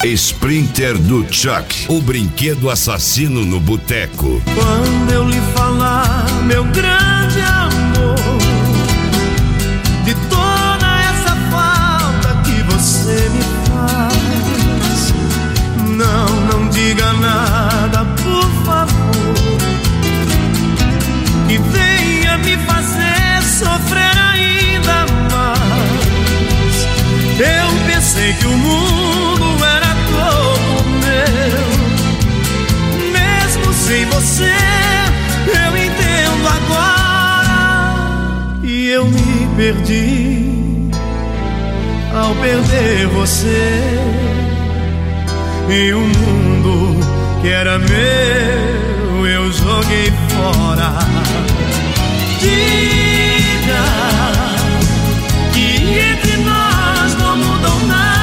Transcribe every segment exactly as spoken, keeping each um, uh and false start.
Sprinter do Chuck, o brinquedo assassino no boteco. Quando eu lhe falar, meu grande amor, de toda essa falta que você me faz, não, não diga nada, por favor, que venha me fazer sofrer ainda mais. Eu pensei que o mundo era todo meu, mesmo sem você, eu entendo agora. E eu me perdi ao perder você, e o mundo que era meu eu joguei fora. Diga que entre nós não mudou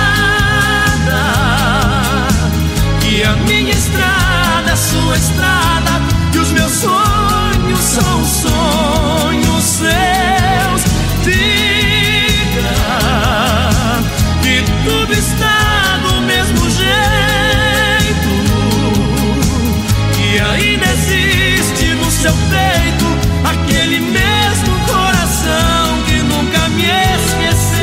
nada, que a minha estrada, a sua estrada, que os meus sonhos são sonhos seus. Diga que tudo está do mesmo jeito, que ainda existe no seu peito aquele mesmo coração que nunca me esqueceu.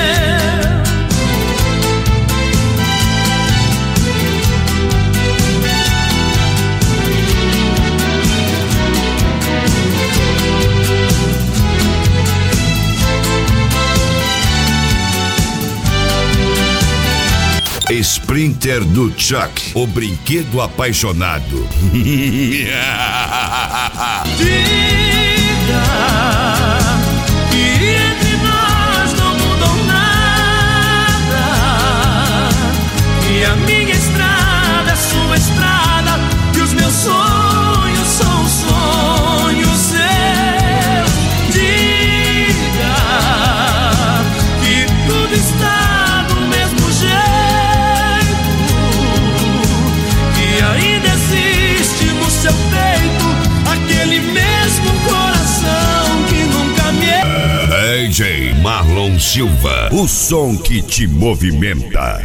Sprinter do Chuck, o brinquedo apaixonado. Diga que entre nós não mudou nada, que a minha estrada, a sua estrada, que os meus sonhos são sonhos seus. Diga que tudo está do mesmo jeito, que ainda existe no seu peito aquele mesmo coração que nunca me... D J Marlon Silva, o som que te movimenta.